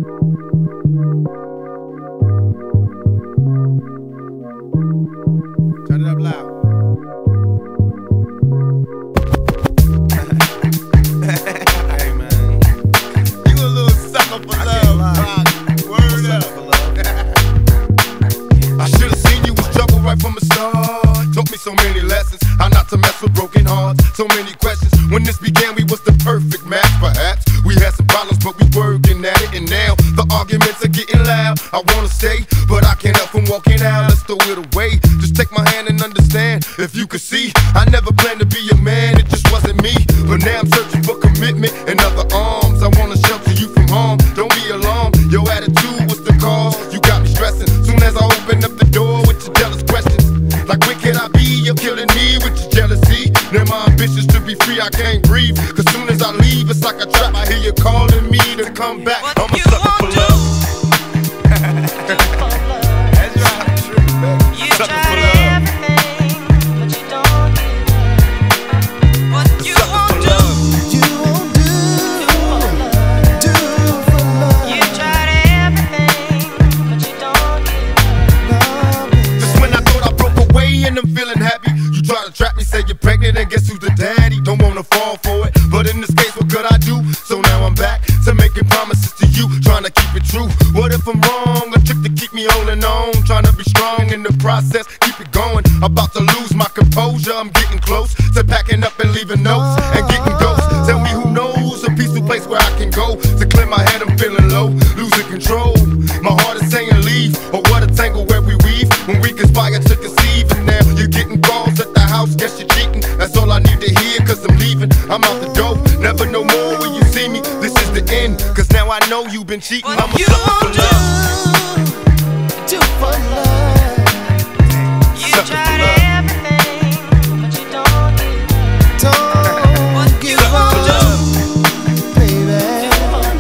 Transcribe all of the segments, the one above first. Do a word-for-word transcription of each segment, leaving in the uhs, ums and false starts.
Turn it up loud. Hey man, you a little sucker for love, Rock. Word up. I should've seen you was trouble right from the start. Taught me so many lessons, how not to mess with broken hearts. So many questions. When this began, we was the perfect match. Perhaps we had some problems, but we working at it. And now the arguments are getting loud. I wanna stay, but I can't help from walking out. Let's throw it away. Just take my hand and understand. If you could see, I never planned to be a man. It just wasn't me. But now I'm searching for commitment and other arms. I wanna shelter you from harm. Don't be alarmed. Your attitude was the cause. You got me stressing. Soon as I open up the door with your jealous questions, like where can I be? You're killing me with your jealousy. Now my ambitions to be free, I can't breathe. Cause soon as I leave, it's like a trap. I hear you calling me to come back. What I'm a you sucker for won't love. That's right. You Sucker tried for love. everything, but you don't give. What you Sucker won't for do. love. You won't do, do for love. You tried everything, but you don't give. Just when I thought I broke away and I'm feeling happy, you try to trap me, say you're pregnant and guess who's the daddy? Don't wanna fall for it, but in this case what could I do? So now I'm back to making promises to you, trying to keep it true. What if I'm wrong? A trick to keep me holding on, trying to be strong in the process, keep it going. About to lose my composure, I'm getting close to packing up and leaving notes and getting ghosts. Tell me who knows a peaceful place where I can go to clear my head. I'm feeling low, losing control. My heart is saying leave, or what a tangle where we weave when we conspire to conceive. And now you're getting calls at the house, guess you're cheating. That's all I need to hear, cause I'm leaving. I'm out the door, never no more when you see me. This is the end, cause now I know you've been cheating. What I'm a you sucker for won't do. love. Do for love. You Sucker for tried love. everything, but you don't give. Don't What you give won't up, do. baby.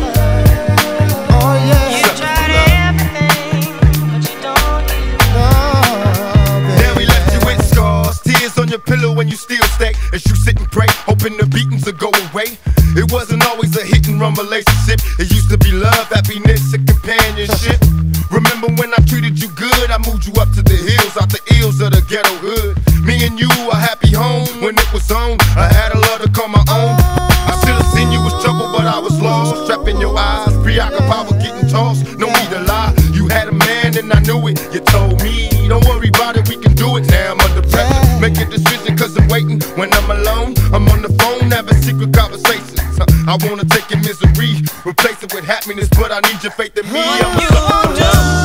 Oh You yeah. Sucker for tried love. everything, but you don't give. Oh, Now we left you baby. with scars, tears on your pillow when you still stay. As you sit and pray, hoping the beatings will go away. It wasn't always a hit and run relationship. It used to be love, happiness, and companionship. Remember when I treated you good? I moved you up to the hills, out the ills of the ghetto hood. Me and you, a happy home when it was on. I had a love to call my own. I should've seen you was trouble, but I was lost. Trapped in your eyes, preoccupied with getting tossed. No need to lie, you had a man and I knew it. You told me, don't worry about it, we can do it. Now I'm under pressure, make a decision cause I'm waiting. When I'm alone, I'm on the phone having secret conversations. I wanna take your misery, replace it with happiness, but I need your faith in me. I'm a You sucker for won't do. love.